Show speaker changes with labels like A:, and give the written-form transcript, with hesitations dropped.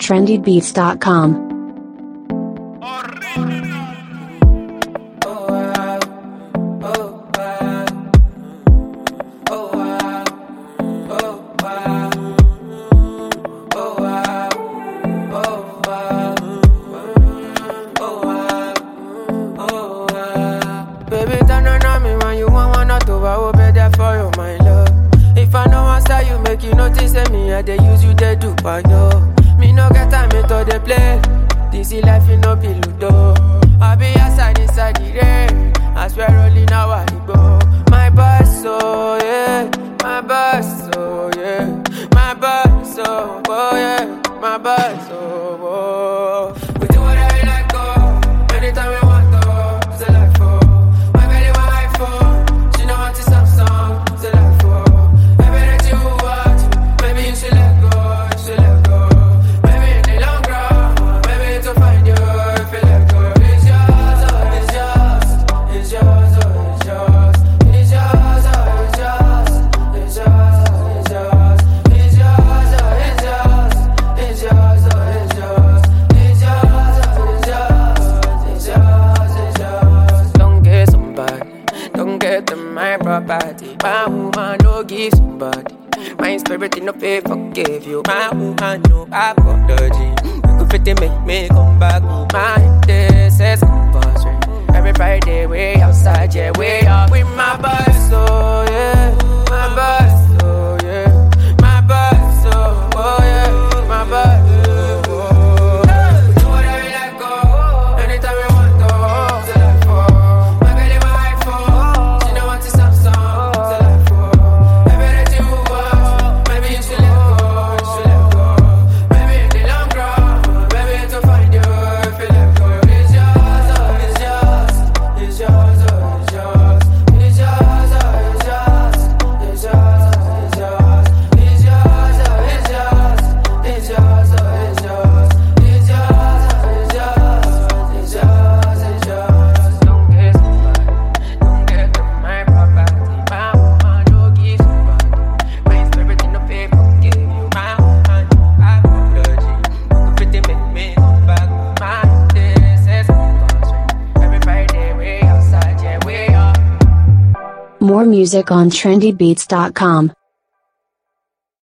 A: trendybeats.com.
B: I dey use you, they do, I know. Me no get time, me to dey play. This is life, you no be ludo. I be outside inside the rain. I swear only now I go. My boss, oh yeah. My boss, oh yeah. My boss, oh yeah. My boss, oh. We do whatever we like, go. Anytime we want to. It's a life, oh. My belly, my iPhone. She know want to Samsung. It's a life, oh. Property. My woman no give somebody. My spirit no pay forgive you. My woman no apology. You go fit to make me come back. My day says compulsory. Every Friday way outside, yeah, way up with my boss, oh yeah. My boss, oh yeah. My boss, oh yeah. My boss.
A: More music on trendybeats.com.